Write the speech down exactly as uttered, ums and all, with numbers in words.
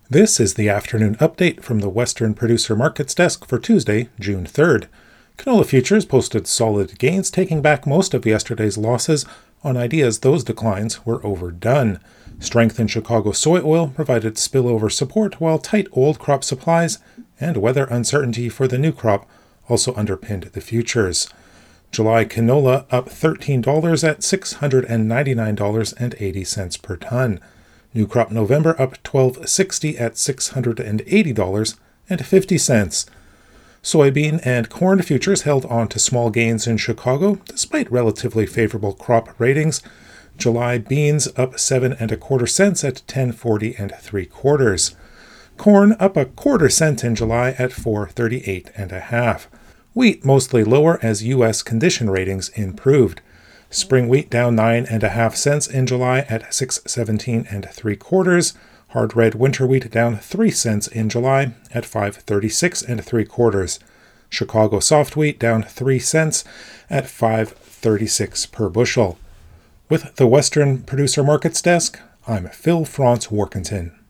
This is the afternoon update from the Western Producer Markets Desk for Tuesday, June third. Canola futures posted solid gains, taking back most of yesterday's losses on ideas those declines were overdone. Strength in Chicago soy oil provided spillover support, while tight old crop supplies and weather uncertainty for the new crop also underpinned the futures. July canola up thirteen dollars at six hundred ninety-nine dollars and eighty cents per ton. New crop November up twelve dollars and sixty cents at six hundred eighty dollars and fifty cents. Soybean and corn futures held on to small gains in Chicago despite relatively favorable crop ratings. July beans up seven and a quarter cents at ten forty and three quarters. Corn up a quarter cent in July at four thirty-eight and a half. Wheat mostly lower as U S condition ratings improved. Spring wheat down nine and a half cents in July at six seventeen and three quarters. Hard red winter wheat down three cents in July at five thirty-six and three quarters. Chicago soft wheat down three cents at five thirty-six per bushel. With the Western Producer Markets Desk, I'm Phil Franz Workington.